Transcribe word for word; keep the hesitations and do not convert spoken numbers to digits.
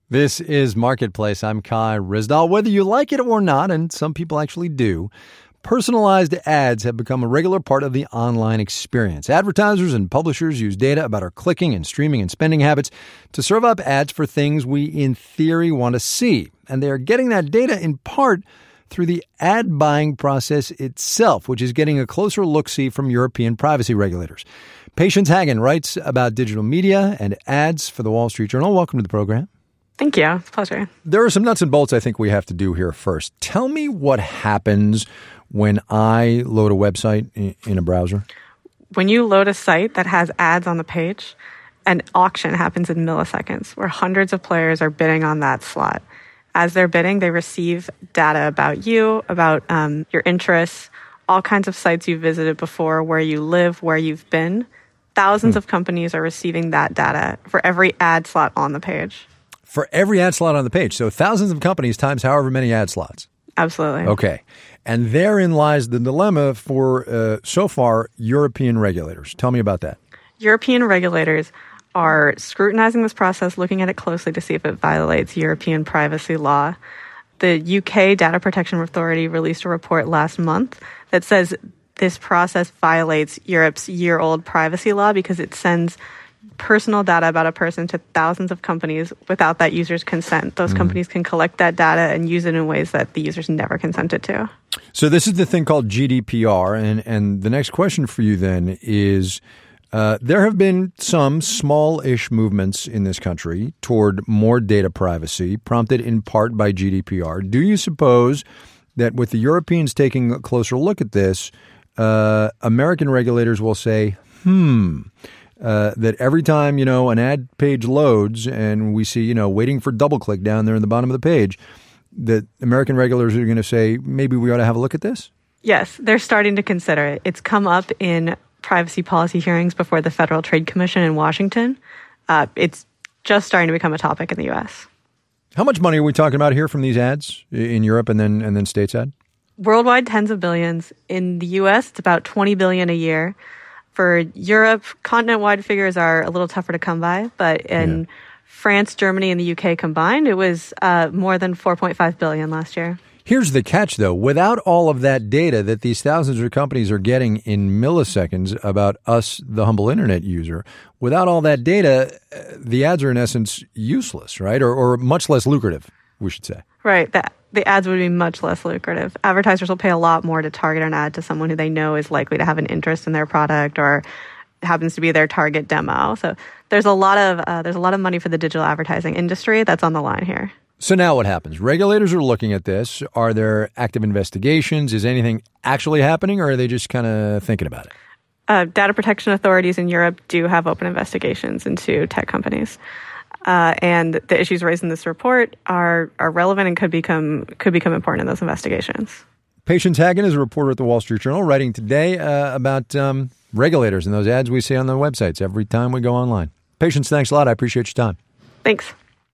This is Marketplace. I'm Kai Ryssdal. Whether you like it or not, and some people actually do, personalized ads have become a regular part of the online experience. Advertisers and publishers use data about our clicking and streaming and spending habits to serve up ads for things we, in theory, want to see. And they are getting that data in part through the ad buying process itself, which is getting a closer look-see from European privacy regulators. Patience Hagen writes about digital media and ads for the Wall Street Journal. Welcome to the program. Thank you. It's a pleasure. There are some nuts and bolts I think we have to do here first. Tell me what happens when I load a website in a browser. When you load a site that has ads on the page, an auction happens in milliseconds where hundreds of players are bidding on that slot. As they're bidding, they receive data about you, about um, your interests, all kinds of sites you've visited before, where you live, where you've been. Thousands hmm. of companies are receiving that data for every ad slot on the page. For every ad slot on the page. So thousands of companies times however many ad slots. Absolutely. Okay. And therein lies the dilemma for, uh, so far, European regulators. Tell me about that. European regulators are scrutinizing this process, looking at it closely to see if it violates European privacy law. The U K Data Protection Authority released a report last month that says this process violates Europe's year-old privacy law because it sends personal data about a person to thousands of companies without that user's consent. Those mm. companies can collect that data and use it in ways that the users never consented to. So this is the thing called G D P R. And, and the next question for you then is, uh, there have been some small-ish movements in this country toward more data privacy, prompted in part by G D P R. Do you suppose that with the Europeans taking a closer look at this, uh, American regulators will say, hmm... Uh, that every time, you know, an ad page loads and we see, you know, waiting for double click down there in the bottom of the page, that American regulators are going to say, maybe we ought to have a look at this? Yes, they're starting to consider it. It's come up in privacy policy hearings before the Federal Trade Commission in Washington. Uh, it's just starting to become a topic in the U S. How much money are we talking about here from these ads in Europe and then and then stateside? Worldwide, tens of billions. In the U S, it's about twenty billion dollars a year. For Europe, continent-wide figures are a little tougher to come by, but in yeah. France, Germany, and the U K combined, it was uh, more than four point five billion dollars last year. Here's the catch, though. Without all of that data that these thousands of companies are getting in milliseconds about us, the humble internet user, without all that data, the ads are in essence useless, right? Or, or much less lucrative, we should say. Right. The, the ads would be much less lucrative. Advertisers will pay a lot more to target an ad to someone who they know is likely to have an interest in their product or happens to be their target demo. So there's a lot of uh, there's a lot of money for the digital advertising industry that's on the line here. So now what happens? Regulators are looking at this. Are there active investigations? Is anything actually happening, or are they just kind of thinking about it? Uh, data protection authorities in Europe do have open investigations into tech companies. Uh, and the issues raised in this report are are relevant and could become could become important in those investigations. Patience Hagen is a reporter at the Wall Street Journal, writing today uh, about um, regulators and those ads we see on the websites every time we go online. Patience, thanks a lot. I appreciate your time. Thanks.